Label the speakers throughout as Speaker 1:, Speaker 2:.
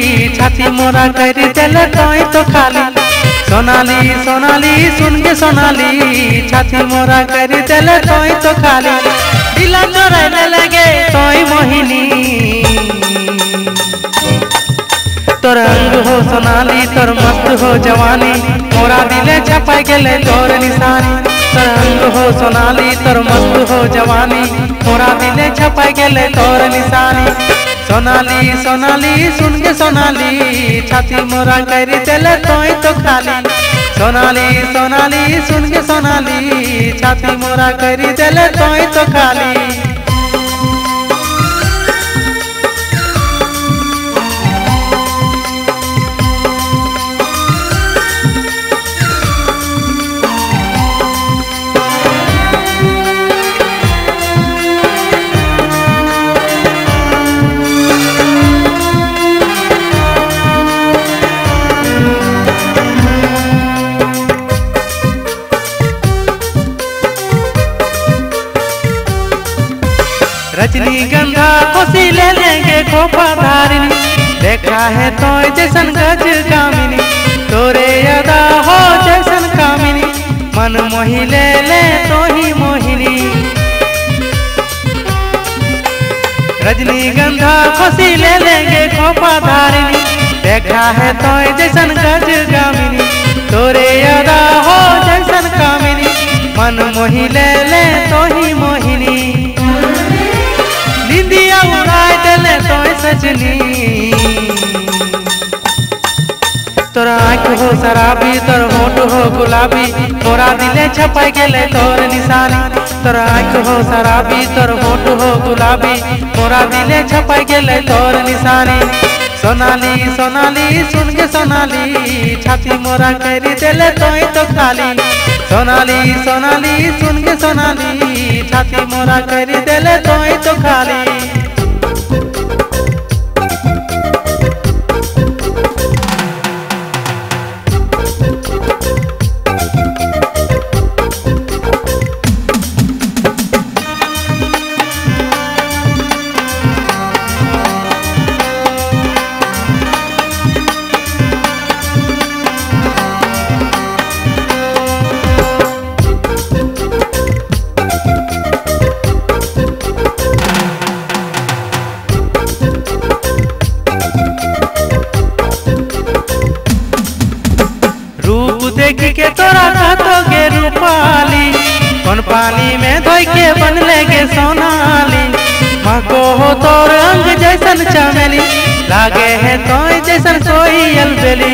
Speaker 1: छाती मोरा कर देले तोय तो खाली। सोनाली सोनाली सुन के सोनाली छाती मोरा कर देले तोय तो खाली। दिला चोराने लगे तोय मोहिनी तोर अंग हो सोनाली तोर मस्त हो जवानी मोरा दिले छपाई गेले तोर निशानी। तोर अंग हो सोनाली तोर मस्त हो जवानी मोरा दिले छपाई गेले तोर निशानी। सोनाली सोनाली सुन के सोनाली छाती मोरा कर देले तोय तो खाली। सोनाली सोनाली सुन के सोनाली छाती मोरा कर देले तोय तो खाली। रजनीगंधा खुशी ले लेंगे खोपा धारिनी देखा है तो जैसन गज कामिनी तोरे अदा हो जैसन कामिनी मन मोही ले ले तो ही मोहिनी। रजनीगंधा खुशी ले लेंगे खोपा धारिनी देखा है तो जैसन गज कामिनी तोरे अदा हो जैसन कामिनी मन मोही ले ले तो ही मोहिनी। निंदिया उड़ाए देले तोय सजनी तोर आँख हो शराबी तोर होठ हो गुलाबी मोरा दिले छपाई गेले तोर निशानी। तोर आँख हो शराबी तोर होठ हो गुलाबी मोरा दिले छपाई गेले तोर निशानी। सोनाली सोनाली सुन के सोनाली छाती मोरा कर देले तोय तो खाली। सोनाली सोनाली सुन के सोनाली छाती मोरा कर देले तोय तो खाली। देख के तोरा कहतोगे रूपाली कौन पानी में धोई के बन लेगे सोनाली। मको हो तोर अंग जैसन चमेली लागे है तोय जैसन कोई अलबेली।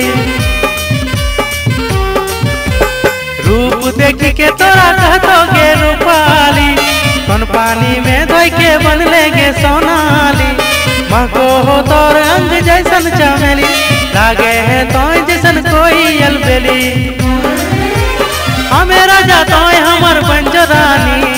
Speaker 1: रूप देख के तोरा कहतोगे रूपाली कौन पानी में धोई के बन लेगे सोनाली। मको हो तोर अंग जैसन चमेली लागे है तोय जैसन कोई अलबेली। हमें राजा तोय हमर पंजरानी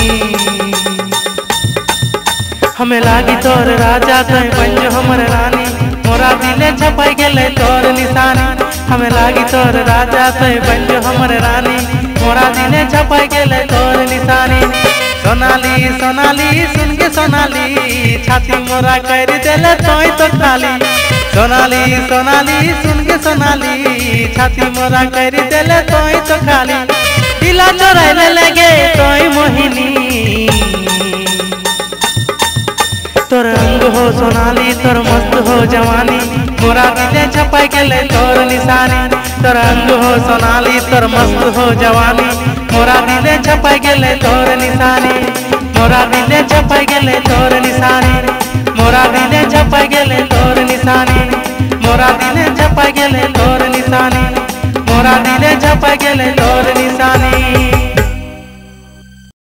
Speaker 1: हमें लागी तोर राजा तोय पंज हमर रानी मोरा दिले छपाई गेले तोर निशानी। हमें लागी तोर राजा तोय पंज हमर रानी मोरा दिले छपाई गेले तोर निशानी। सोनाली सोनाली सुन के सोनाली छाती मोरा कर देले तोय तो खाली। सोनाली सोनाली सुन के सोनाली छाती मोरा कर देले तोय तो खाली। दिला चोराने लगे तोय मोहिनी तोर अंग हो सोनाली तोर मस्त हो जवानी मोरा दिले छपाई गेले तोर निशानी। तोर अंग हो सोनाली तोर मस्त हो जवानी मोरा दिले छपाई गेले तोर निशानी। मोरा दिले छपाई गेले तोर निशानी मोरा दिले छपाई गेले तोर निशानी मोरा दिले छपाई गेले तोर निशानी मोरा दिले छपाई गेले तोर निशानी।